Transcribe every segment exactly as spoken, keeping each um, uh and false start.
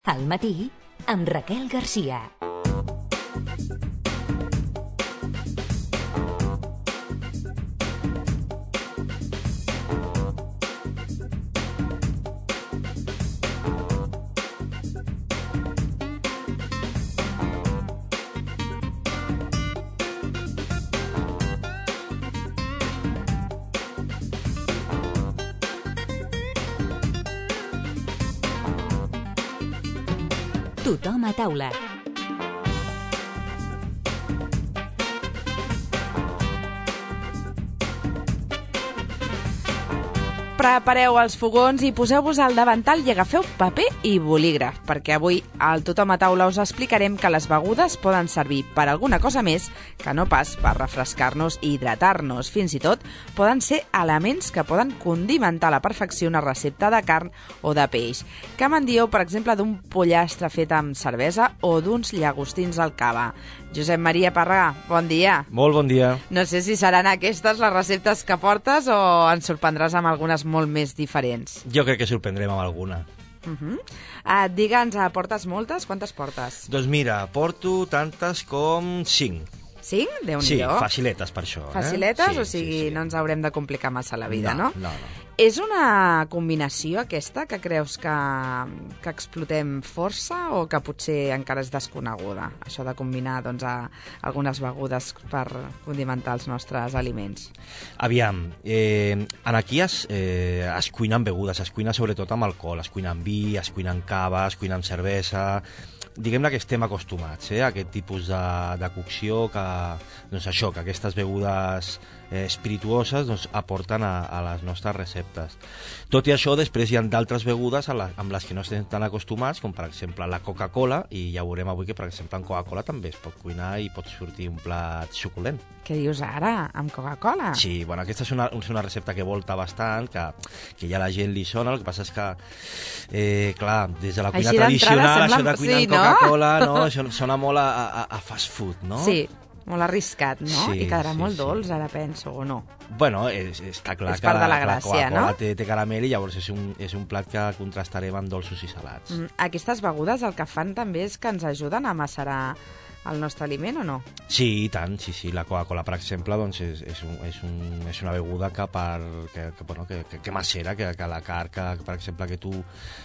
Al matí, amb Raquel Garcia. Tothom a taula. Prepareu els fogons i poseu-vos al davantal i agafeu paper i bolígraf, perquè avui al Tothom a taula us explicarem que les begudes poden servir per alguna cosa més que no pas per refrescar-nos i hidratar-nos. Fins i tot poden ser elements que poden condimentar a la perfecció una recepta de carn o de peix. Què me'n dieu, per exemple, d'un pollastre fet amb cervesa o d'uns llagostins al cava? Josep Maria Parrà, bon dia. Molt bon dia. No sé si seran aquestes les receptes que portes o ens sorprendràs amb algunes molt més diferents. Jo crec que sorprendrem amb alguna. Uh-huh. uh, Digue'ns, uh, portes moltes? Quantes portes? Doncs mira, porto tantes com cinc. Cinc? Déu-n'hi-do. Sí, faciletes per això. Faciletes? Eh? Sí, o sigui, sí, sí. no ens haurem de complicar massa la vida, no? No, no, no. És una combinació aquesta que creus que, que explotem força o que potser encara és desconeguda? Això de combinar doncs, a algunes begudes per condimentar els nostres aliments. Aviam, eh, en aquí es, eh, es cuinen begudes, es cuina sobretot amb alcohol, es cuina amb vi, es cuina amb cava, es cuina amb cervesa. Diguem-ne que estem acostumats eh, a aquest tipus de, de cocció que, doncs això, que aquestes begudes eh, espirituoses doncs, aporten a, a les nostres receptes. Tot i això, després hi ha d'altres begudes a la, amb les que no estem tan acostumats, com per exemple la Coca-Cola, i ja veurem avui que per exemple en Coca-Cola també es pot cuinar i pot sortir un plat suculent. Què dius ara, amb Coca-Cola? Sí, bueno, aquesta és una, és una recepta que volta bastant, que, que ja la gent li sona, el que passa és que, eh, clar, des de la cuina tradicional, això de cuinar sí, amb Coca-Cola, no? no? Això sona molt a, a, a fast food, no? Sí, molt arriscat, no? Sí, I quedarà sí, molt sí. dolç, ara penso, o no? Bueno, és, està clar és que part la, de la la gràcia, Coca-Cola no? té, té caramel i llavors és un, és un plat que contrastarem amb dolços i salats. Mm, aquestes begudes el que fan també és que ens ajuden a macerar el nostre aliment, o no? Sí, i tant, sí, sí. La Coca-Cola, per exemple, doncs és, és, un, és, un, és una beguda que, per, que, que, bueno, que, que, que macera, que, que la carn, que, per exemple, que tu,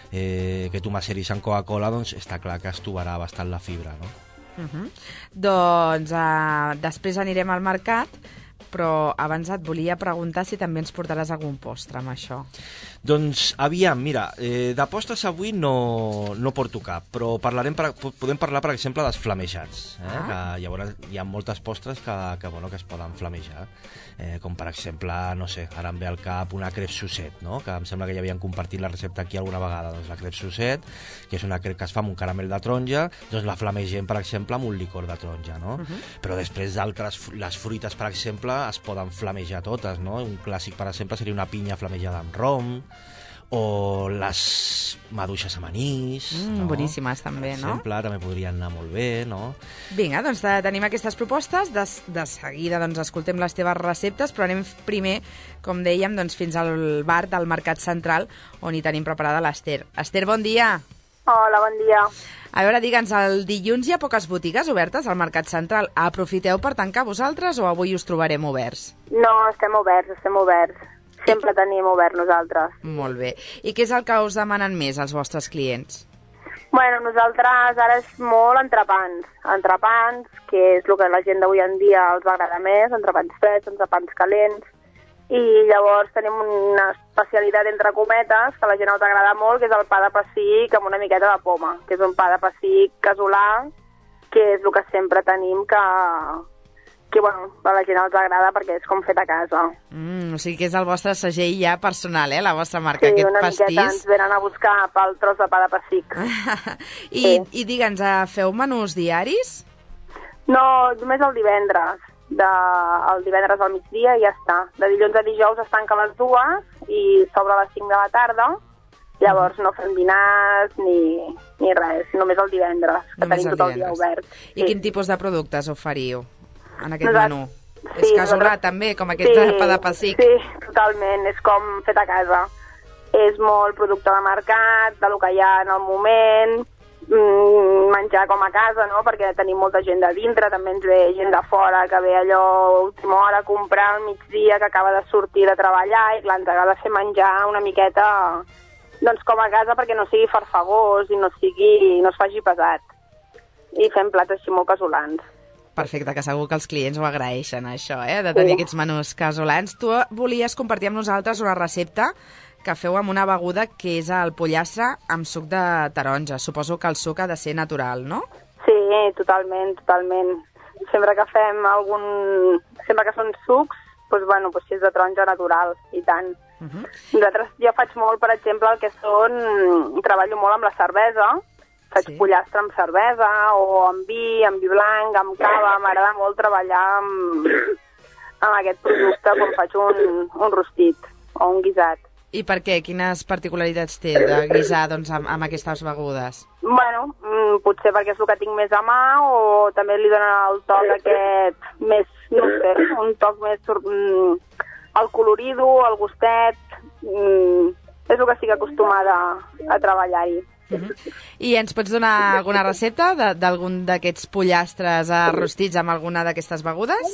eh, que tu maceris en Coca-Cola, doncs està clar que es trobarà bastant la fibra, no? Uh-huh. Doncs uh, després anirem al mercat, però abans et volia preguntar si també ens portaràs algun postre amb això. Doncs, aviam, mira, eh, de postres avui no, no porto cap, però parlarem per, podem parlar, per exemple, dels flamejats. Eh? Ah. Que llavors hi ha moltes postres que, que, bueno, que es poden flamejar, eh, com per exemple, no sé, ara em ve al cap una crep Suzette, no? Que em sembla que ja havien compartit la recepta aquí alguna vegada. Doncs la crep Suzette, que és una crep que es fa amb un caramel de taronja, doncs la flamegem, per exemple, amb un licor de taronja, no? Uh-huh. Però després d'altres, les fruites, per exemple, es poden flamejar totes, no? Un clàssic, per exemple, seria una pinya flamejada amb rom, o les maduixes amb anís, mm, no? Boníssimes també, per no? exemple, també podrien anar molt bé, no? Vinga, doncs tenim aquestes propostes, de, de seguida doncs, escoltem les teves receptes, però anem primer, com dèiem, doncs, fins al bar del Mercat Central, on hi tenim preparada l'Ester. Ester, bon dia! Hola, bon dia. A veure, digue'ns, el dilluns hi ha poques botigues obertes al Mercat Central. Aprofiteu per tancar vosaltres o avui us trobarem oberts? No, estem oberts, estem oberts. Sempre tenim obert nosaltres. Molt bé. I què és el que us demanen més els vostres clients? Bueno, nosaltres ara és molt entrepans. Entrepans, que és el que la gent d'avui en dia els va agradar més, entrepans freds, entrepans calents. I llavors tenim una especialitat entre cometes que a la gent els agrada molt, que és el pa de pessic amb una miqueta de poma, que és un pa de pessic casolà, que és el que sempre tenim que... que bueno, a la gent els agrada perquè és com fet a casa. Mm, o sigui que és el vostre segell ja personal, eh? La vostra marca, sí, aquest una pastís. miqueta ens venen a buscar pel tros de pa de pessic. I, sí. I digue'ns, feu menús diaris? No, només el divendres. De, el divendres al migdia i ja està. De dilluns a dijous es tanca a les dues i s'obre a les cinc de la tarda. Llavors no fem dinars ni, ni res, només el divendres, que només tenim el tot el divendres. dia obert. I sí. quin tipus de productes oferiu en aquest Nosaltres, menú? sí, És casolà nosaltres, també, com aquest sí, pa de pessic? Sí, totalment, és com fet a casa. És molt producte de mercat, de lo que hi ha en el moment, menjar com a casa, no? Perquè tenim molta gent de dintre, també ens ve gent de fora que ve allò a última hora a comprar al migdia, que acaba de sortir de treballar, i clar, ens agrada fer menjar una miqueta doncs com a casa perquè no sigui farfagós i no, sigui, no es faci pesat. I fem plats així molt casolans. Perfecte, que segur que els clients ho agraeixen, això, eh? De tenir sí. aquests menús casolans. Tu volies compartir amb nosaltres una recepta que feu amb una beguda que és el pollastre amb suc de taronja. Suposo que el suc ha de ser natural, no? Sí, totalment, totalment. Sempre que fem algun... Sempre que són sucs, doncs, bueno, doncs si és de taronja natural, i tant. Uh -huh. Nosaltres, jo faig molt, per exemple, el que són... Treballo molt amb la cervesa. Faig sí. pollastre amb cervesa, o amb vi, amb vi blanc, amb cava. M'agrada molt treballar amb, amb aquest producte quan faig un, un rostit o un guisat. I per què? Quines particularitats té de guisar doncs, amb, amb aquestes begudes? Bueno, mm, potser perquè és el que tinc més a mà, o també li dona el toc aquest més, no sé, un toc més... Mm, el colorido, el gustet... Mm, és el que estic acostumada a treballar-hi. Uh -huh. I ens pots donar alguna recepta d'algun d'aquests pollastres rostits amb alguna d'aquestes begudes?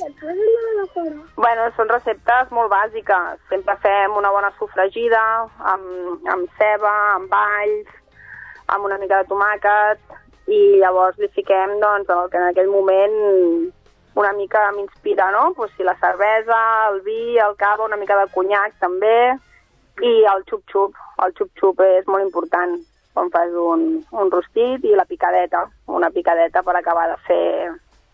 Bueno, són receptes molt bàsiques. Sempre fem una bona sofregida amb, amb ceba, amb alls, amb una mica de tomàquet, i llavors li fiquem, doncs, el que en aquell moment una mica m'inspira, no? Pues si la cervesa, el vi, el cava, una mica de conyac també, i el xup-xup. El xup-xup és molt important quan fas un, un rostit, i la picadeta, una picadeta per acabar de fer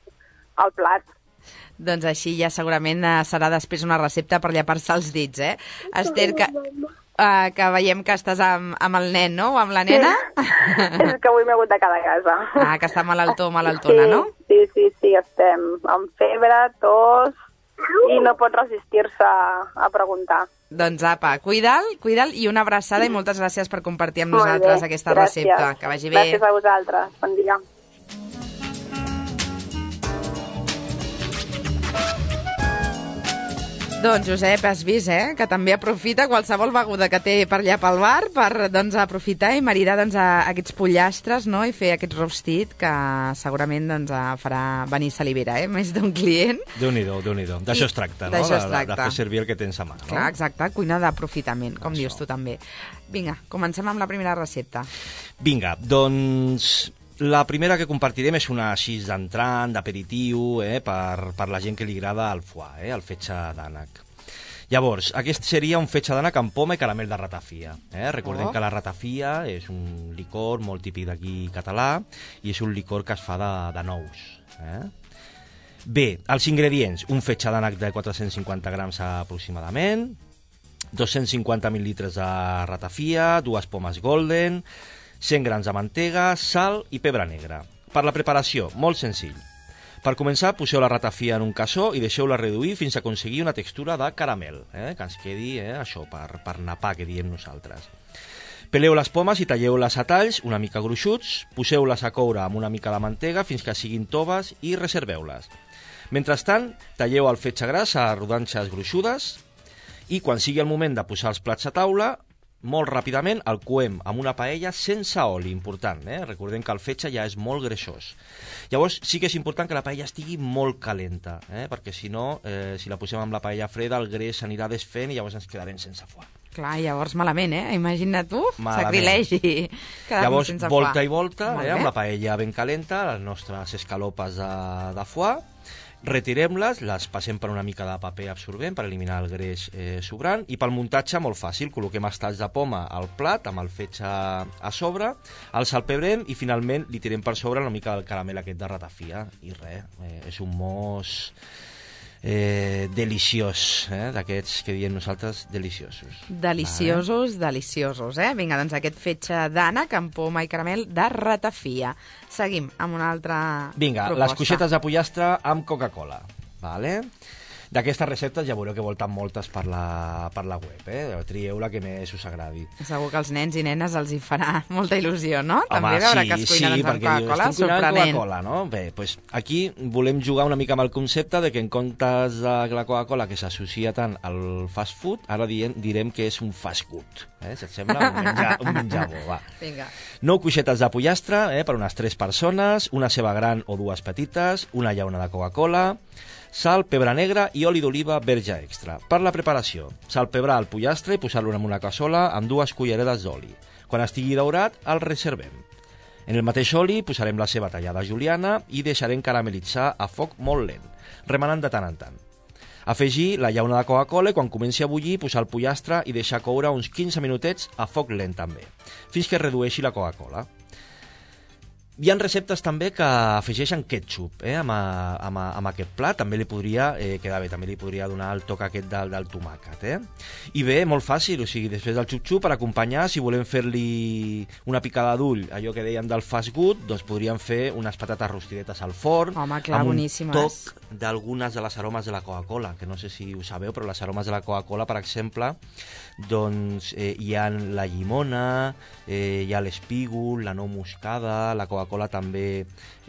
el plat. Doncs així ja segurament serà després una recepta per llepar-se els dits, eh? Esther, que, uh, que veiem que estàs amb, amb el nen, no? O amb la nena? Sí. És que avui m'he hagut de quedar a casa. Ah, que està malaltó o malaltona, sí, no? Sí, sí, sí, estem amb febre, tos, i no pot resistir-se a preguntar. Doncs apa, cuida'l, cuida'l, i una abraçada, i moltes gràcies per compartir amb nosaltres aquesta gràcies. recepta. Que vagi bé. Gràcies a vosaltres. Bon dia. Doncs, Josep, has vist, eh?, que també aprofita qualsevol beguda que té per allà pel bar per, doncs, aprofitar i maridar, doncs, a aquests pollastres, no?, i fer aquest rostit que segurament, doncs, farà venir salivera, eh?, més d'un client. Déu-n'hi-do, Déu-n'hi-do. D'això es tracta, no?, D'això es de, tracta. de fer servir el que tens a mà, no? Clar, exacte, cuina d'aprofitament, com Això. dius tu també. Vinga, comencem amb la primera recepta. Vinga, doncs... La primera que compartirem és una així d'entrant, d'aperitiu, eh, per, per la gent que li agrada el foie, eh, el fetge d'ànec. Llavors, aquest seria un fetge d'ànec amb poma i caramel de ratafia. Eh? Recordem oh. que la ratafia és un licor molt típic d'aquí català, i és un licor que es fa de, de nous. Eh? Bé, els ingredients: un fetge d'ànec de quatre-cents cinquanta grams aproximadament, dos-cents cinquanta mil·litres de ratafia, dues pomes golden, cent grams de mantega, sal i pebre negre. Per la preparació, molt senzill. Per començar, poseu la ratafia en un cassó i deixeu-la reduir fins a aconseguir una textura de caramel, eh? que ens quedi eh, això, per, per napar, que diem nosaltres. Peleu les pomes i talleu-les a talls una mica gruixuts, poseu-les a coure amb una mica de mantega fins que siguin toves i reserveu-les. Mentrestant, talleu el fetge gras a rodanxes gruixudes, i quan sigui el moment de posar els plats a taula, molt ràpidament el coem amb una paella sense oli, important, eh? Recordem que el fetge ja és molt greixós. Llavors sí que és important que la paella estigui molt calenta, eh? Perquè si no, eh, si la posem amb la paella freda, el greix s'anirà desfent i llavors ens quedarem sense foie. Clar, llavors malament, eh? Imagina't tu, sacrilegi. Llavors, volta i volta, eh? amb la paella ben calenta, les nostres escalopes de, de foie, retirem-les, les passem per una mica de paper absorbent per eliminar el greix eh, sobrant, i pel muntatge molt fàcil, col·loquem els talls de poma al plat amb el fetge a sobre, el salpebrem i finalment li tirem per sobre una mica del caramel aquest de ratafia, i res, eh, és un mos eh, deliciós, eh, d'aquests que diem nosaltres deliciosos. Deliciosos, ah, eh? deliciosos, eh? Vinga, doncs aquest fetge d'ànec amb poma i caramel de ratafia. Seguim amb una altra Vinga, proposta. Les coixetes de pollastre amb Coca-Cola. Vale? D'aquestes receptes ja veureu que volten moltes per la, per la web, eh? Trieu la que més us agradi. Segur que als nens i nenes els hi farà molta il·lusió, no? Home, També veure sí, que es cuinen sí, amb perquè dius, Coca-Cola, estem cuinant amb sorprenent. Coca-Cola, no? Bé, doncs aquí volem jugar una mica amb el concepte de que en comptes de la Coca-Cola que s'associa tant al fast food, ara diem, direm que és un fast good, eh? Si et sembla, un menjar, un menjar bo, va. Vinga. Nou cuixetes de pollastre, eh, per unes tres persones, una ceba gran o dues petites, una llauna de Coca-Cola, sal, pebre negre i oli d'oliva verge extra. Per la preparació, salpebrar el pollastre i posar-lo en una cassola amb dues culleredes d'oli. Quan estigui daurat, el reservem. En el mateix oli posarem la ceba tallada juliana i deixarem caramelitzar a foc molt lent, remenant de tant en tant. Afegir la llauna de Coca-Cola i quan comenci a bullir posar el pollastre i deixar coure uns quinze minutets a foc lent també, fins que es redueixi la Coca-Cola. Hi ha receptes també que afegeixen ketchup eh, amb, a, amb, a, amb aquest plat, també li podria eh, quedar bé, també li podria donar el toc aquest del, del tomàquet. Eh? I bé, molt fàcil, o sigui, després del xup-xup, per acompanyar, si volem fer-li una picada d'ull, allò que dèiem del fast food, doncs podríem fer unes patates rostidetes al forn, Home, clar, amb un boníssimes. toc d'algunes de les aromes de la Coca-Cola, que no sé si ho sabeu, però les aromes de la Coca-Cola, per exemple, doncs eh, hi ha la llimona, eh, hi ha l'espígol, la nou moscada, la Coca-Cola Coca-Cola també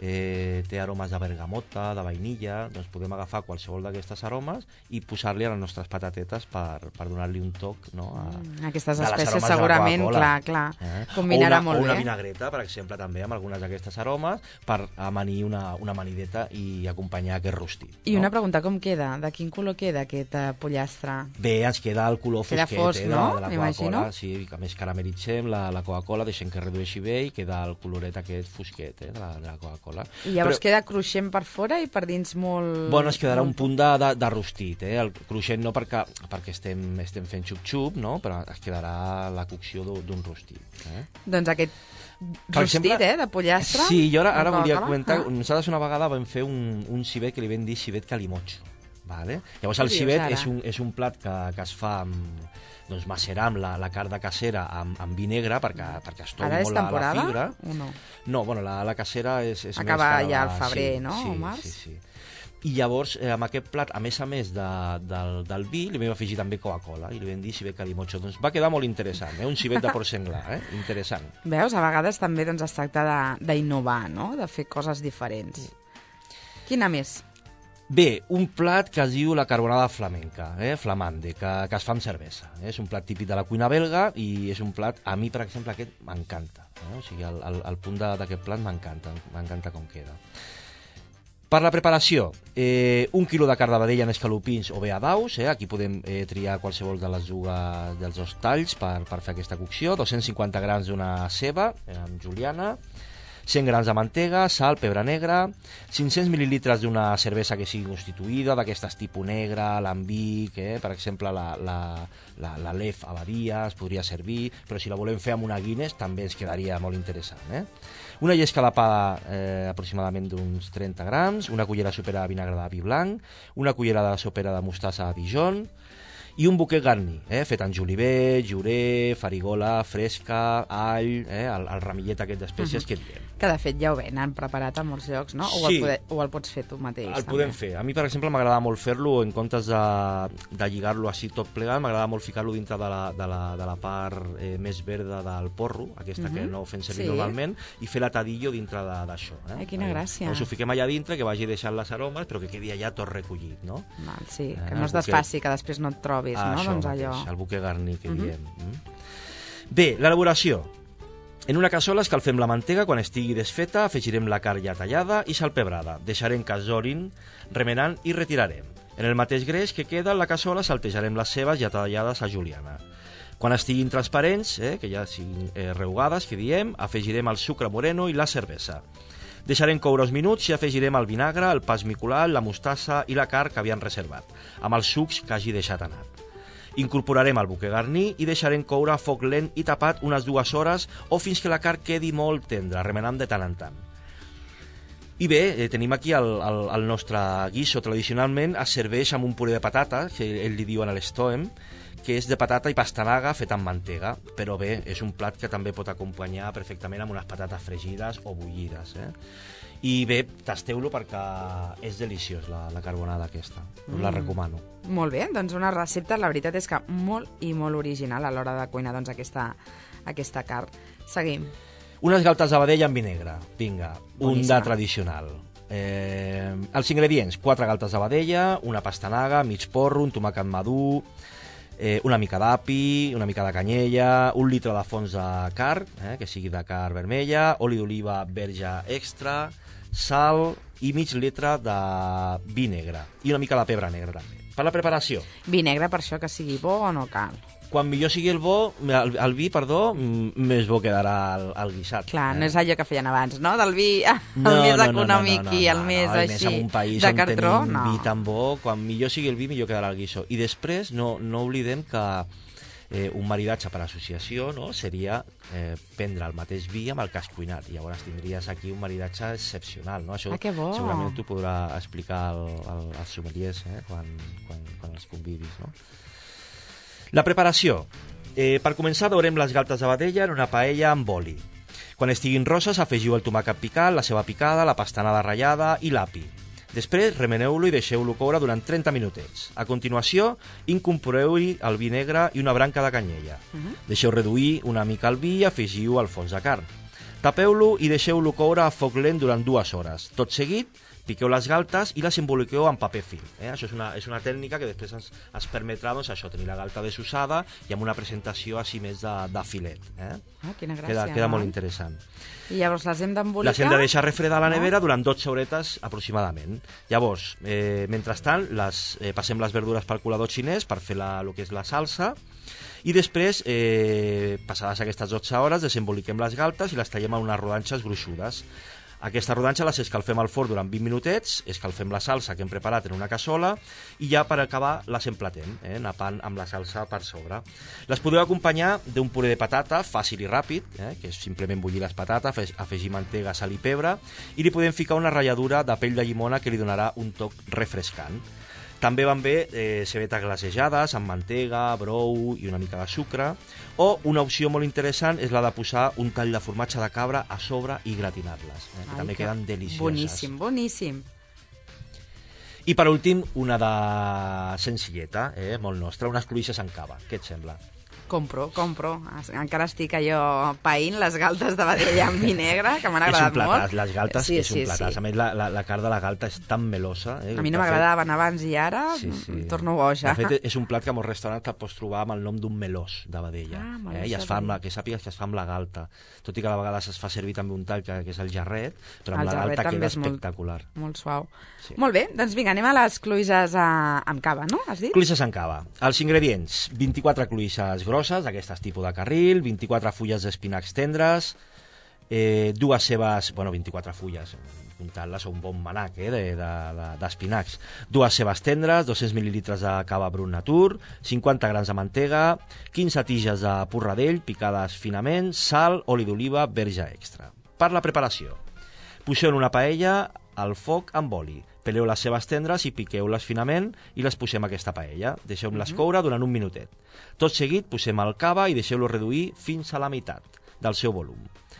eh, té aromes de bergamota, de vainilla, doncs podem agafar qualsevol d'aquestes aromes i posar-li a les nostres patatetes per, per donar-li un toc, no? A, mm, aquestes de les espècies aromes segurament, de la clar, clar, eh? combinarà o una, molt o una bé. vinagreta, per exemple, també amb algunes d'aquestes aromes per amanir una, una amanideta i acompanyar aquest rostit. I no? una pregunta, com queda? De quin color queda aquest eh, pollastre? Bé, ens queda el color Queda fosquet fosc, eh, de, no? de la M'imagino. Coca-Cola, sí, que a més caramelitzem la, la Coca-Cola, deixem que redueixi bé i queda el coloret aquest fosquet eh, de la, de la Coca-Cola. I llavors Però, queda cruixent per fora i per dins molt... bueno, es quedarà un molt... punt de, de, de rostit, eh? El cruixent no perquè, perquè estem, estem fent xup-xup, no? Però es quedarà la cocció d'un rostit. Eh? Doncs aquest Per rostit, exemple, eh, de pollastre... Sí, jo ara, ara amb volia Coca-Cola. comentar... Ah. Nosaltres una vegada vam fer un, un civet que li vam dir civet calimocho. Vale? Llavors Què el dius, civet ara? és un, és un plat que, que es fa amb, doncs, macerar amb la, la carn de casera amb, amb vi negre perquè, perquè es Ara toqui és molt la, la temporada fibra. o no? No, bueno, la, la casera és, és Acaba més cara, ja al febrer, sí, no? Sí, O març? sí, sí. I llavors, eh, amb aquest plat, a més a més de, del, del vi, li vam afegir també Coca-Cola i li vam dir civet calimocho. Doncs va quedar molt interessant, eh? Un civet de porc senglar, eh? Interessant. Veus, a vegades també doncs, es tracta d'innovar, no? De fer coses diferents. Quina més? Bé, un plat que es diu la carbonada flamenca, eh? Flamande, que, que es fa amb cervesa. Eh? És un plat típic de la cuina belga i és un plat, a mi, per exemple, aquest m'encanta. Eh? O sigui, el, el, el punt d'aquest plat m'encanta, m'encanta com queda. Per la preparació, eh, un quilo de carn de vedella en escalopins o bé a daus, eh? Aquí podem eh, triar qualsevol de les dues, dels dos talls per, per fer aquesta cocció, dos-cents cinquanta grams d'una ceba eh, amb juliana, cent grams de mantega, sal, pebre negre, cinc-cents mil·lilitres d'una cervesa que sigui constituïda, d'aquestes tipus negra, l'ambic, eh? Per exemple, la, la, la, la Lef Abadia es podria servir, però si la volem fer amb una Guinness també ens quedaria molt interessant. Eh? Una llesca de pa eh, aproximadament d'uns trenta grams, una cullera sopera de vinagre de vi blanc, una cullera de sopera de mostassa de Dijon, i un buquet garni, eh, fet amb julivert, juré, farigola, fresca, all, eh, el, el ramillet aquest d'espècies uh -huh. que diem. Que de fet ja ho venen preparat a molts llocs, no? O, Sí. el, poder, o el pots fer tu mateix. El també. podem fer. A mi, per exemple, m'agrada molt fer-lo, en comptes de, de lligar-lo així tot plegat, m'agrada molt ficar-lo dintre de la, de la, de la part eh, més verda del porro, aquesta uh -huh. que no fem servir Sí. normalment, i fer l'atadillo dintre d'això. Eh? Ai, quina gràcia. Doncs ho fiquem allà dintre, que vagi deixant les aromes, però que quedi allà tot recollit, no? Val, sí, que Eh, no es el buquet. desfaci, que després no et trobis, Ah, no? això Doncs mateix, allò. el buquet garni que Mhm. diem. Mm? Bé, l'elaboració. En una cassola escalfem la mantega, quan estigui desfeta afegirem la carn ja tallada i salpebrada, deixarem que es dorin, remenant i retirarem. En el mateix greix que queda en la cassola saltejarem les cebes ja tallades a juliana. Quan estiguin transparents, eh, que ja siguin eh, reugades, que diem, afegirem el sucre moreno i la cervesa. Deixarem coure uns minuts i afegirem el vinagre, el pas miculat, la mostassa i la carn que havíem reservat, amb els sucs que hagi deixat anar. Incorporarem el buquet garní i deixarem coure a foc lent i tapat unes dues hores o fins que la carn quedi molt tendra, remenant de tant en tant. I bé, eh, tenim aquí el, el, el nostre guiso. Tradicionalment es serveix amb un puré de patates, que ell li diuen a l'estoem, que és de patata i pastanaga fet amb mantega, però bé, és un plat que també pot acompanyar perfectament amb unes patates fregides o bullides, eh? I bé, tasteu-lo perquè és deliciós la, la carbonada aquesta, us la Mm. recomano. Molt bé, doncs una recepta, la veritat és que molt i molt original a l'hora de cuinar doncs, aquesta, aquesta carn. Seguim. Unes galtes de vedella amb vi negre, vinga, un Boníssima. de tradicional. Eh, els ingredients, quatre galtes de vedella, una pastanaga, mig porro, un tomàquet madur, eh, una mica d'api, una mica de canyella, un litre de fons de carn, eh, que sigui de carn vermella, oli d'oliva verge extra, sal i mig litre de vi negre i una mica de pebre negre també. Per la preparació, Vi negre per això que sigui bo o no cal? quan millor sigui el bo, el, el vi, perdó, mm, més bo quedarà el, el guisat. Clar, no eh? és allò que feien abans, no? Del vi el No, més no, no, econòmic no, no, no, i el no, més no, així més en un país de on cartró, tenim no. vi tan bo, quan millor sigui el vi, millor quedarà el guiso. I després, no, no oblidem que eh, un maridatge per associació, no?, seria eh, prendre el mateix vi amb el que has cuinat. I llavors tindries aquí un maridatge excepcional, no? Això Ah, que bo. segurament t'ho podrà explicar el, el, els sommeliers, eh, quan, quan, quan els convidis, no? La preparació. Eh, per començar, daurem les galtes de vedella en una paella amb oli. Quan estiguin roses, afegiu el tomàquet picat, la ceba picada, la pastanaga ratllada i l'api. Després, remeneu-lo i deixeu-lo coure durant trenta minutets. A continuació, incorporeu-hi el vi negre i una branca de canyella. Deixeu reduir una mica el vi i afegiu el fons de carn. Tapeu-lo i deixeu-lo coure a foc lent durant dues hores. Tot seguit, piqueu les galtes i les emboliqueu en paper fi. Eh? Això és una, és una tècnica que després ens, ens permetrà doncs, això, tenir la galta desussada i amb una presentació així més de, de filet. Eh? Ah, quina gràcia. Queda, queda no? molt interessant. I llavors les hem d'embolicar? Les hem de deixar refredar a la No? nevera durant dotze horetes aproximadament. Llavors, eh, mentrestant, les, eh, passem les verdures pel colador xinès per fer la, el que és la salsa i després, eh, passades aquestes dotze hores, desemboliquem les galtes i les tallem en unes rodanxes gruixudes. Aquesta rodanxa les escalfem al forn durant vint minutets, escalfem la salsa que hem preparat en una cassola i ja per acabar les emplatem, eh, napant amb la salsa per sobre. Les podeu acompanyar d'un puré de patata fàcil i ràpid, eh, que és simplement bullir les patates, afegir mantega, sal i pebre, i li podem ficar una ratlladura de pell de llimona que li donarà un toc refrescant. També van bé eh, cebetes glacejades amb mantega, brou i una mica de sucre, o una opció molt interessant és la de posar un tall de formatge de cabra a sobre i gratinar-les, eh, que Ai, també que queden delicioses. Boníssim, boníssim. I per últim, una de senzilleta, eh, molt nostra, unes cloïsses amb cava. Què et sembla? Compro, compro. Encara estic allò païnt les galtes de vedella amb vi negre, que m'han És un agradat platàs, molt. les galtes Sí, és sí, un platàs. sí. A més, la, la, la carn de la galta és tan melosa. Eh, A mi no de fet- m'agradaven abans i ara Sí, sí. em torno boja. De fet, és un plat que a molts restaurants te'l pots trobar amb el nom d'un melós de vedella. Ah, melós eh? I es de fa amb la, vedella. que sàpigues que es fa amb la galta. Tot i que a vegades es fa servir també un tall que, que és el jarret, però amb El la jarret galta també queda és molt- espectacular. Molt suau. Sí. Molt bé, doncs vinga, anem a les cloïsses a... amb cava, no? Has dit? Cloïsses en cava. Els ingredients: vint-i-quatre cloïsses grosses, d'aquestes tipus de carril, vint-i-quatre fulles d'espinacs tendres, eh, dues cebes, bueno, vint-i-quatre fulles, comptant-les, un bon manac eh, de- de- de- d'espinacs, de, dues cebes tendres, dos-cents mil·lilitres de cava brun natur, cinquanta grams de mantega, quinze tiges de porradell picades finament, sal, oli d'oliva verge extra. Per la preparació: poseu en una paella al foc amb oli, peleu les cebes tendres i piqueu-les finament i les posem a aquesta paella. Deixeu-les coure durant un minutet. Tot seguit posem el cava i deixeu-lo reduir fins a la meitat del seu volum.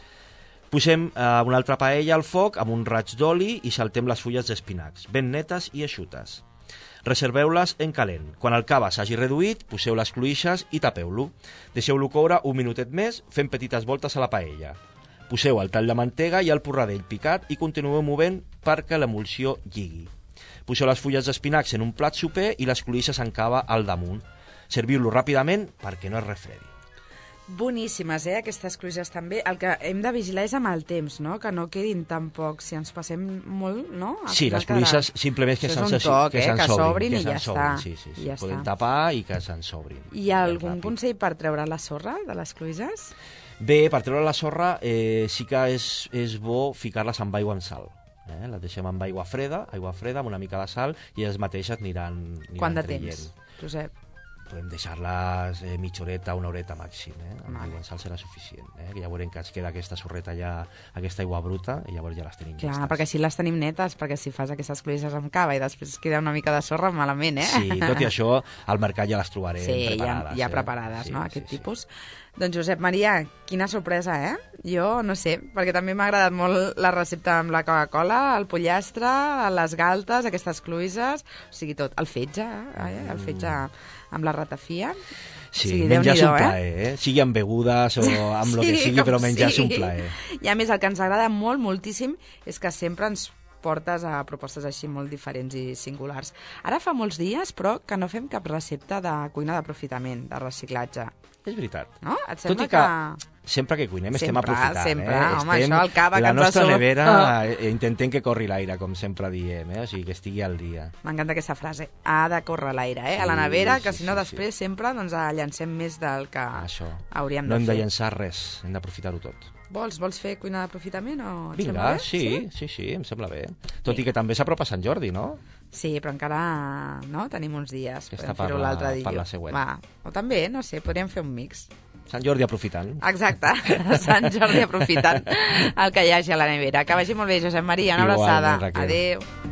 Posem eh, una altra paella al foc amb un raig d'oli i saltem les fulles d'espinacs, ben netes i eixutes. Reserveu-les en calent. Quan el cava s'hagi reduït, poseu les cloïsses i tapeu-lo. Deixeu-lo coure un minutet més fent petites voltes a la paella. Poseu el tall de mantega i el porradell picat i continueu movent perquè l'emulsió lligui. Poseu les fulles d'espinacs en un plat soper i les cloïsses en cava al damunt. Serviu-lo ràpidament perquè no es refredi. Boníssimes, eh, aquestes cloïsses també. El que hem de vigilar és amb el temps, no? Que no quedin tan poc. Si ens passem molt, no? Al Sí, final les quedarà- cloïsses simplement que Això se'n és un toc, que eh, se'n que sobrin, s'obrin que i ja se'n sobrin, està. Sí, sí, sí. I ja Podem està. tapar i que se'n sobrin. Hi ha Ben algun ràpid. consell per treure la sorra de les cloïsses? Bé, per treure la sorra eh, sí que és, és bo ficar-les amb aigua amb sal. Eh? Les deixem amb aigua freda, aigua freda, amb una mica de sal, i elles mateixes aniran, aniran Quant de traient. temps, Josep? podem deixar-les eh, mitja horeta, una horeta màxim, eh? Amb Vale. aigua en sal serà suficient, eh? Que ja veurem que ens queda aquesta sorreta ja, aquesta aigua bruta, i llavors ja les tenim Clar, llestes. perquè així les tenim netes, perquè si fas aquestes cloïsses amb cava i després queda una mica de sorra, malament, eh? Sí, tot i això, al mercat ja les trobarem Sí, preparades. ja, ja eh? preparades, sí, no?, sí, aquest sí. tipus. Doncs Josep Maria, quina sorpresa, eh? Jo no sé, perquè també m'ha agradat molt la recepta amb la Coca-Cola, el pollastre, les galtes, aquestes cloïsses, o sigui, tot. El fetge, eh? El fetge amb la ratafia. Sí, o sigui, menjar-se un Déu-n'hi-do, plaer, eh? Sigui amb begudes o amb el que Sí, sigui, com però menjar-se sigui. un plaer. I a més, el que ens agrada molt, moltíssim, és que sempre ens portes a propostes així molt diferents i singulars. Ara fa molts dies, però, que no fem cap recepta de cuina d'aprofitament, de reciclatge. És veritat. No? Et Tot sembla i que, sempre que cuinem estem Sempre, aprofitant. sempre. Eh? Home, estem, això, el cava que la ens ha nostra surt. nevera, Ah. eh, intentem que corri l'aire, com sempre diem, eh? O sigui, que estigui al dia. M'encanta aquesta frase. Ha de córrer l'aire, eh? Sí, a la nevera, que sí, si no sí, després sempre doncs, llancem més del que Això. hauríem No de hem fer. de llençar res, hem d'aprofitar-ho tot. Vols, vols fer cuina d'aprofitament o et sembla Vinga, bé? sí, sí, sí, em sembla bé. Tot i que també s'apropa Sant Jordi, no? Sí, però encara no tenim uns dies. Que Podem està per fer-ho la- l'altre per la dilluns. següent. Va. O també, no sé, podríem fer un mix. Sant Jordi aprofitant. Exacte, Sant Jordi aprofitant el que hi hagi a la nevera. Que vagi molt bé, Josep Maria, una Igualment, abraçada. Raquel. Adéu.